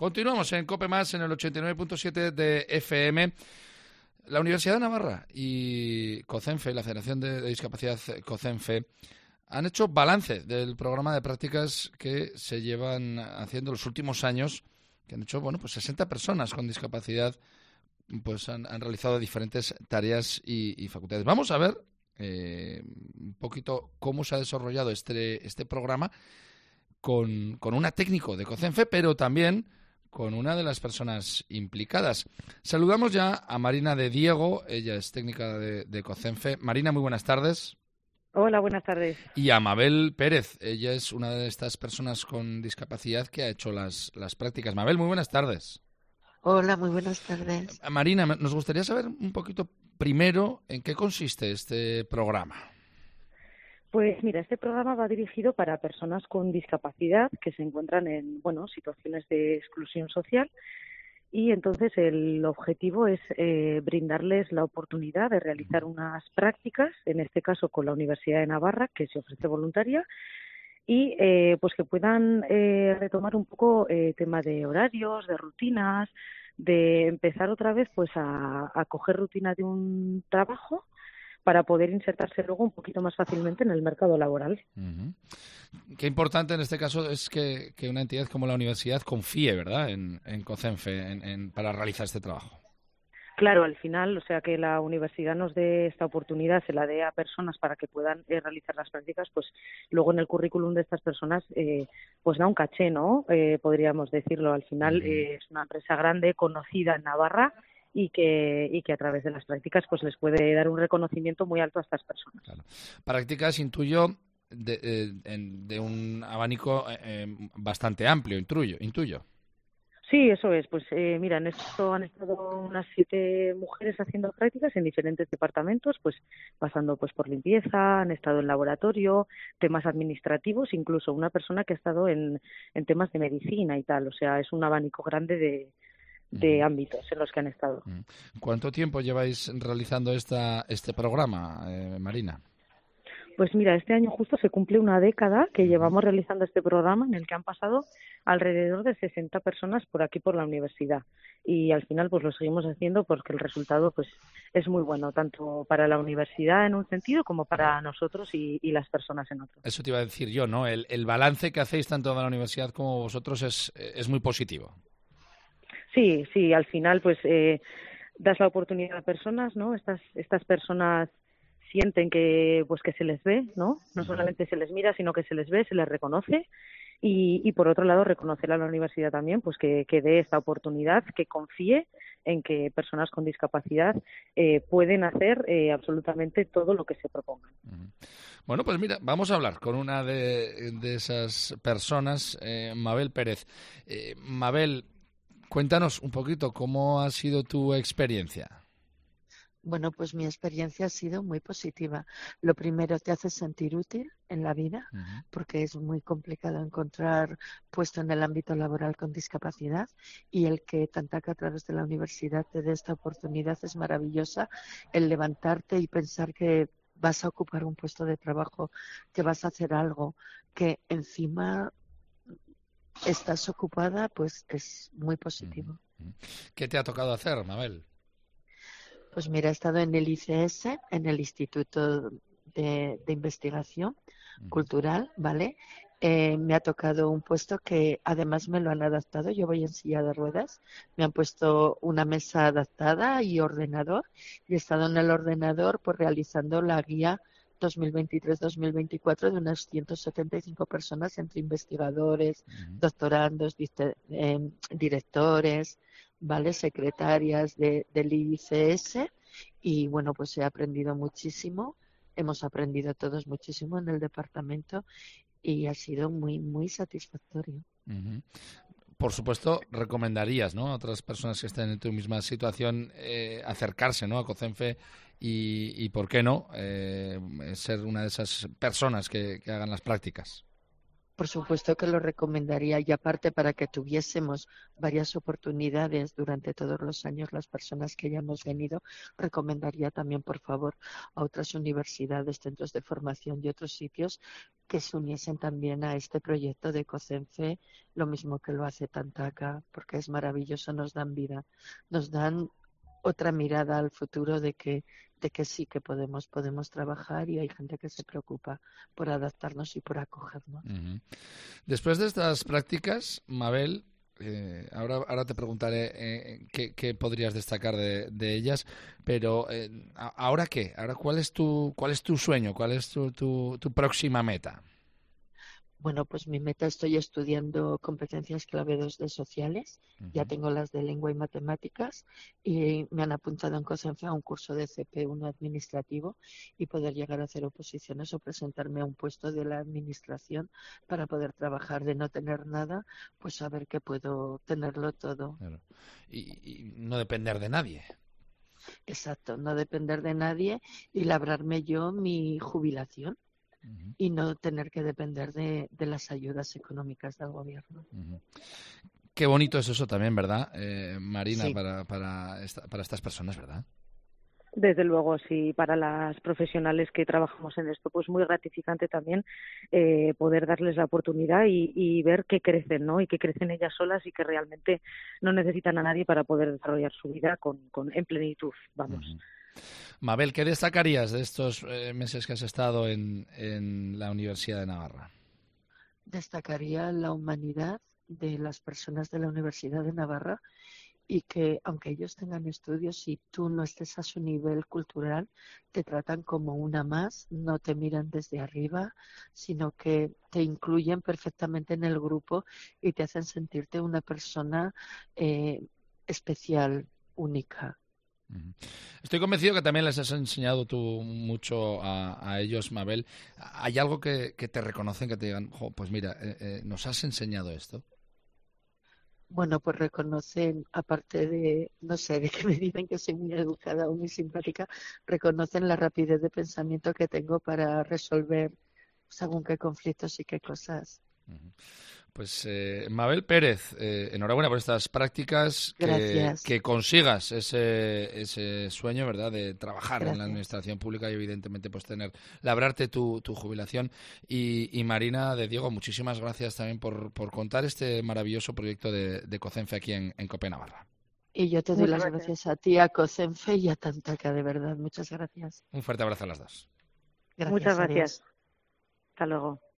Continuamos en COPE Más en el 89.7 de FM. La Universidad de Navarra y COCENFE, la Federación de Discapacidad COCENFE, han hecho balance del programa de prácticas que se llevan haciendo los últimos años, que han hecho, pues 60 personas con discapacidad pues han realizado diferentes tareas y facultades. Vamos a ver un poquito cómo se ha desarrollado este programa con una técnico de COCENFE, pero también con una de las personas implicadas. Saludamos ya a Marina de Diego, ella es técnica de COCENFE. Marina, muy buenas tardes. Hola, buenas tardes. Y a Mabel Pérez, ella es una de estas personas con discapacidad que ha hecho las prácticas. Mabel, muy buenas tardes. Hola, muy buenas tardes. Marina, nos gustaría saber un poquito primero en qué consiste este programa. Pues mira, este programa va dirigido para personas con discapacidad que se encuentran en, situaciones de exclusión social, y entonces el objetivo es brindarles la oportunidad de realizar unas prácticas, en este caso con la Universidad de Navarra, que se ofrece voluntaria, y pues que puedan retomar un poco tema de horarios, de rutinas, de empezar otra vez pues a coger rutina de un trabajo para poder insertarse luego un poquito más fácilmente en el mercado laboral. Uh-huh. Qué importante en este caso es que una entidad como la universidad confíe, ¿verdad?, en COCENFE para realizar este trabajo. Claro, al final, o sea, que la universidad nos dé esta oportunidad, se la dé a personas para que puedan realizar las prácticas, pues luego en el currículum de estas personas pues da un caché, ¿no? Podríamos decirlo. Al final es una empresa grande, conocida en Navarra, y que a través de las prácticas pues les puede dar un reconocimiento muy alto a estas personas. Claro. Prácticas, intuyo, de un abanico bastante amplio, intuyo. Sí, eso es. Pues mira, en esto han estado unas 7 mujeres haciendo prácticas en diferentes departamentos, pues pasando pues por limpieza, han estado en laboratorio, temas administrativos, incluso una persona que ha estado en temas de medicina y tal. O sea, es un abanico grande de ámbitos en los que han estado. ¿Cuánto tiempo lleváis realizando este programa, Marina? Pues mira, este año justo se cumple una década que llevamos realizando este programa, en el que han pasado alrededor de 60 personas por aquí por la universidad, y al final pues lo seguimos haciendo porque el resultado pues es muy bueno, tanto para la universidad en un sentido como para nosotros y las personas en otro. Eso te iba a decir yo, ¿no? El balance que hacéis tanto de la universidad como vosotros es muy positivo. Sí, al final pues das la oportunidad a personas, ¿no? Estas personas sienten que pues que se les ve, ¿no? No solamente se les mira, sino que se les ve, se les reconoce, y por otro lado reconocer a la universidad también pues que dé esta oportunidad, que confíe en que personas con discapacidad pueden hacer absolutamente todo lo que se propongan. Bueno, pues mira, vamos a hablar con una de esas personas, Mabel Pérez. Mabel, cuéntanos un poquito cómo ha sido tu experiencia. Bueno, pues mi experiencia ha sido muy positiva. Lo primero, te hace sentir útil en la vida, porque es muy complicado encontrar puesto en el ámbito laboral con discapacidad, y el que Tantaca a través de la universidad te dé esta oportunidad es maravillosa. El levantarte y pensar que vas a ocupar un puesto de trabajo, que vas a hacer algo, que encima estás ocupada, pues es muy positivo. ¿Qué te ha tocado hacer, Mabel? Pues mira, he estado en el ICS, en el Instituto de Investigación Cultural, ¿vale? Me ha tocado un puesto que además me lo han adaptado. Yo voy en silla de ruedas. Me han puesto una mesa adaptada y ordenador. Y he estado en el ordenador pues realizando la guía 2023-2024 de unas 175 personas, entre investigadores, doctorandos, directores, ¿vale? Secretarias del ICS, y bueno, pues he aprendido muchísimo, hemos aprendido todos muchísimo en el departamento, y ha sido muy, muy satisfactorio. Por supuesto, recomendarías, ¿no?, a otras personas que estén en tu misma situación acercarse, ¿no?, a COCENFE y ¿por qué no?, ser una de esas personas que hagan las prácticas. Por supuesto que lo recomendaría y aparte para que tuviésemos varias oportunidades durante todos los años las personas que hayamos venido, recomendaría también por favor a otras universidades, centros de formación y otros sitios que se uniesen también a este proyecto de COCENFE, lo mismo que lo hace Tantaca, porque es maravilloso, nos dan vida, nos dan otra mirada al futuro de que sí que podemos trabajar y hay gente que se preocupa por adaptarnos y por acogernos. Uh-huh. Después de estas prácticas, Mabel, ahora te preguntaré qué podrías destacar de ellas, pero ¿ahora qué? ¿Ahora cuál es tu sueño? ¿Cuál es tu próxima meta? Bueno, pues mi meta, estoy estudiando competencias clave 2 de sociales, ya tengo las de lengua y matemáticas y me han apuntado en COCENFE a un curso de CP1 administrativo y poder llegar a hacer oposiciones o presentarme a un puesto de la administración para poder trabajar, de no tener nada, pues saber que puedo tenerlo todo. Claro. Y no depender de nadie. Exacto, no depender de nadie y labrarme yo mi jubilación. Y no tener que depender de las ayudas económicas del gobierno. Qué bonito es eso también, ¿verdad, Marina? Sí. Para estas personas, ¿verdad? Desde luego, sí, para las profesionales que trabajamos en esto, pues muy gratificante también poder darles la oportunidad y ver que crecen, ¿no? Y que crecen ellas solas y que realmente no necesitan a nadie para poder desarrollar su vida en plenitud, vamos. Mabel, ¿qué destacarías de estos meses que has estado en la Universidad de Navarra? Destacaría la humanidad de las personas de la Universidad de Navarra y que, aunque ellos tengan estudios y tú no estés a su nivel cultural, te tratan como una más, no te miran desde arriba, sino que te incluyen perfectamente en el grupo y te hacen sentirte una persona especial, única. Estoy convencido que también les has enseñado tú mucho a ellos, Mabel. ¿Hay algo que te reconocen, que te digan, pues mira, nos has enseñado esto? Bueno, pues reconocen, aparte de, no sé, de que me dicen que soy muy educada o muy simpática, reconocen la rapidez de pensamiento que tengo para resolver según qué conflictos y qué cosas. Pues Mabel Pérez, enhorabuena por estas prácticas, que consigas ese sueño, ¿verdad?, de trabajar en la administración pública y evidentemente pues labrarte tu jubilación. Y Marina de Diego, muchísimas gracias también por contar este maravilloso proyecto de COCENFE aquí en COPE Navarra. Y yo te doy las gracias a ti, a COCENFE y a Tantaca, de verdad. Muchas gracias. Un fuerte abrazo a las dos. Gracias, muchas gracias. Adiós. Hasta luego.